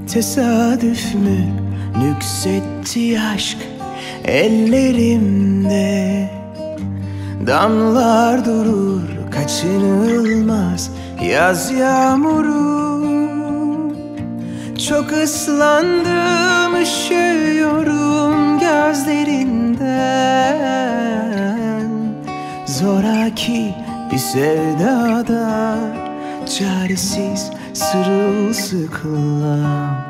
Tesadüf mü nüksetti aşk ellerimde? Damlar durur kaçınılmaz yaz yağmuru. Çok ıslandım, üşüyorum gözlerinden. Zoraki bir sevdada çaresiz sırılsıklam.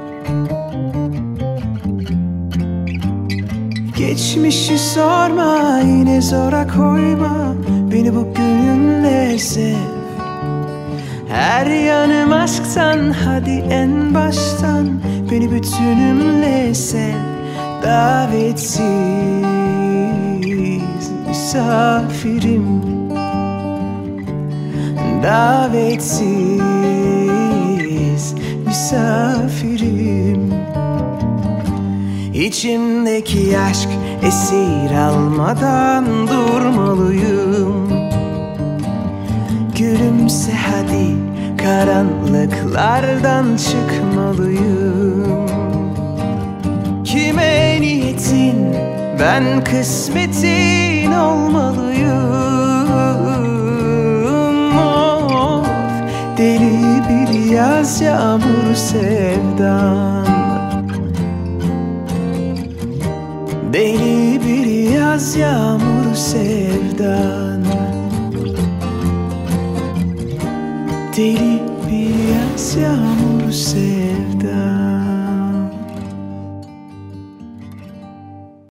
Geçmişi sorma, yine zora koyma. Beni bugünle sev. Her yanım aşktan, hadi en baştan. Beni bütünümle sev. Davetsiz misafirim, davetsiz misafirim. İçimdeki aşk esir almadan durmalıyım. Gülümse hadi, karanlıklardan çıkmalıyım. Kime niyetin, ben kısmetin olmalıyım. Of, deli bir yaz yağmuru sevdan. Deli bir yaz yağmuru sevdan. Deli bir yaz yağmuru sevdan.